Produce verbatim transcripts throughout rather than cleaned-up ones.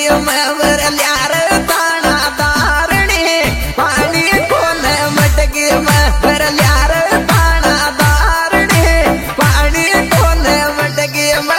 में वर ल्यार ताना दारणी पानी कोन मटकी में वर ल्यार ताना दारणी पानी कोन मटकी में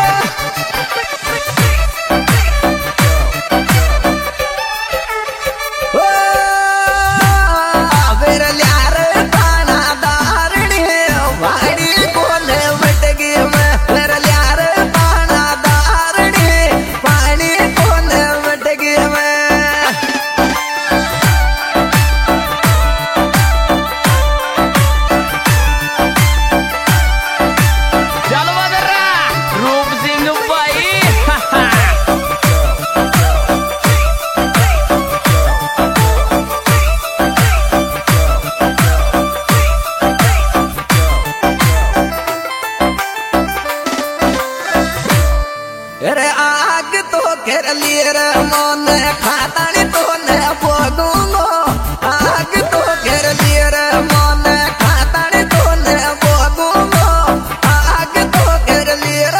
अरे आग तो कर लियर मन खातानी तो न भोगूंगो आग तो कर लियर मन खातानी तो न भोगूंगो आग तो कर लियर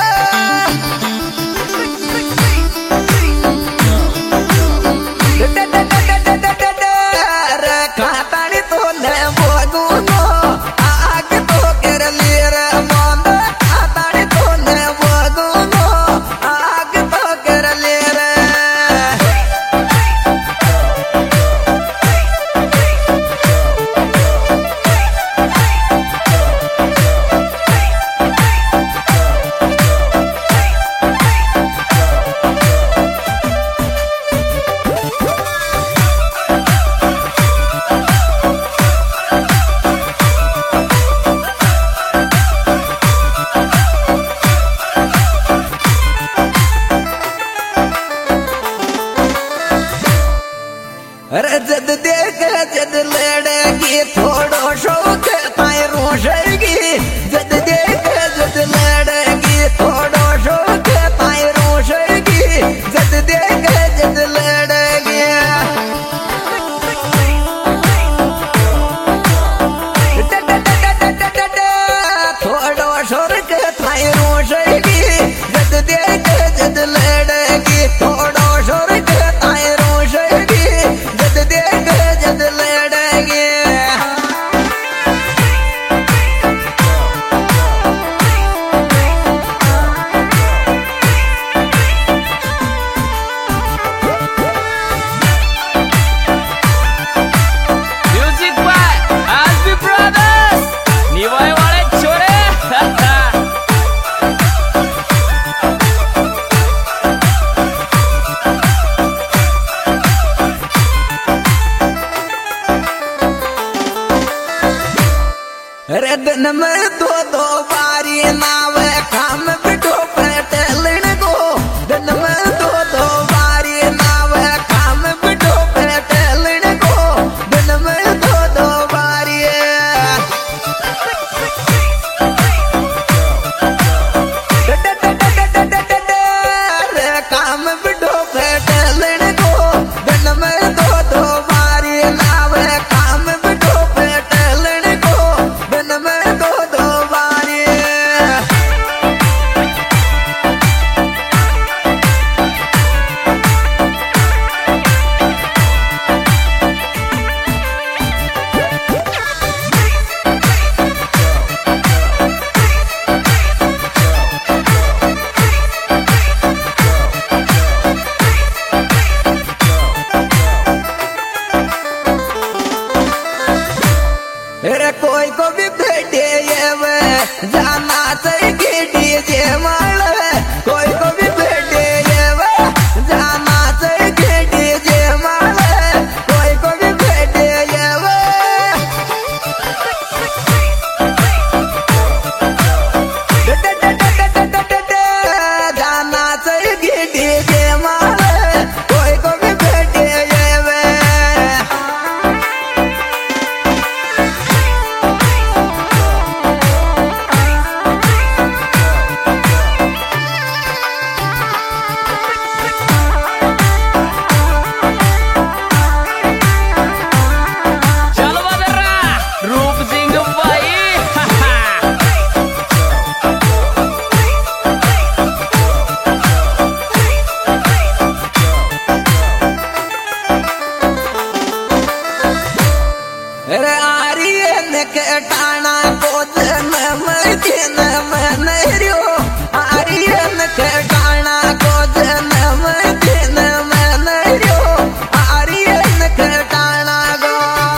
खातानी तो न भोगूंगो आग तो कर लियर मन खातानी तो न भोगूंगो अरे जद देख जद लड़ेगी थोड़ो शौक ताई रोशेगी जद देख जद लड़ेगी थोड़ो शौक ताई रोशेगी जद देख जद लड़ेगी थोड़ो शौक ताई रोशेगी जद देख जद लड़ेगी थोड़ो शौक ताई रोशेगी जद लड़ेगी म्यूजिक बाय आसबी ब्रदर्स निवाय वाले छोरे अरे दिन में दो दो बारी नाव काम बिठो पेटलन को दिन में दो दो बारी नाव काम बिठो पेटलन को दिन में दो दो बारी काम बिठो पेटलन को दिन में दो दो बारी नाव काम बिठो पेटलन को में दो दो बारी अरे कोई को भी भेटे ये वे जाना चाहिए डीजे माल कोई को भी भेटे ये वे जाना चाहिए डीजे माल कोई को भी भेटे ये वे जाना चाहिए डीजे माल कोई को भी भेटे ये वे आर्यन कटाना को जन्म दिन मन रो आर्यन कटाना को जन्म दिन मन रो आर्यन कटाना गो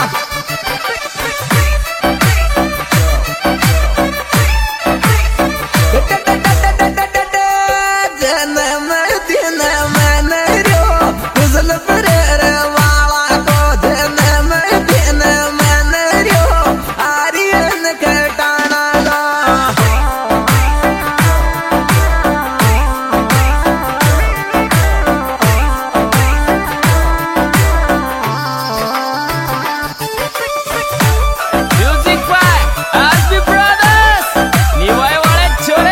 जन्म दिन मन रो गुजल पर वाला को जन्म दिन मन रो आर्यन कटाना गो म्यूजिक बाय आरबी ब्रदर्स निवाय वाले छोरे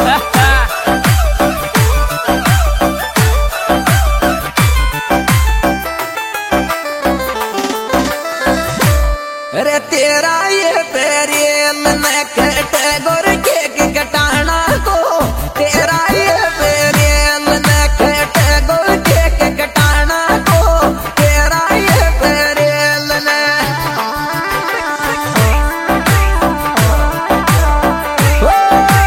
अरे तेरा ये पेरियल न कैटेगोर केक कटाना को तेरा ये पेरियल न कैटेगोर केक कटाना को तेरा ये पेरियल न ओ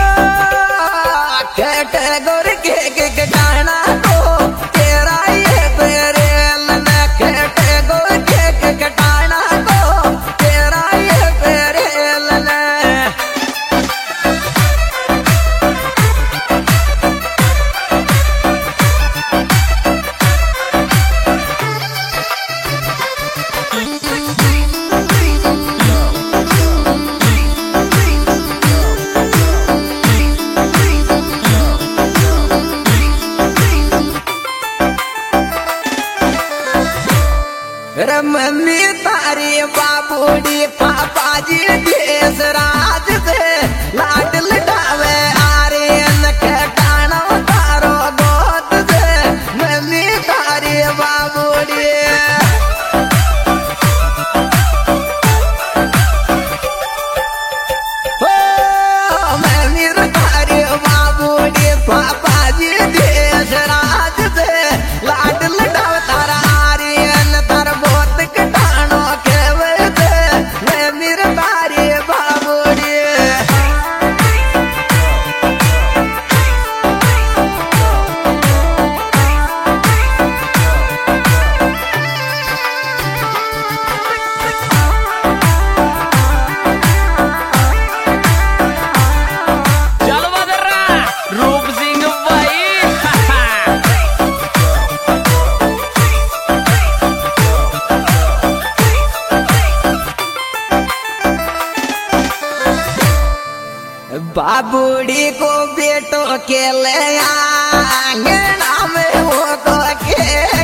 कैटेगोर केक कटाना को तेरा ये पेरियल न कैटेगोर केक कटाना को तेरा ये पेरियल न रे मम्मी तारी बाबूडी पापा जी देश राज से लाड लटावे आर्यन कटाना तारो गोद से मम्मी तारी बाबूडी ओ मम्मी तारी बाबूडी पापा जी देश राज से लाड लटावे तारा आर्यन तार बहुत कटानो केवे दे मैं मेरे तारी बाबूडी चलो बदरा रूप सिंह भाई बाबूडी को बेटो के ले आंगना में वो को के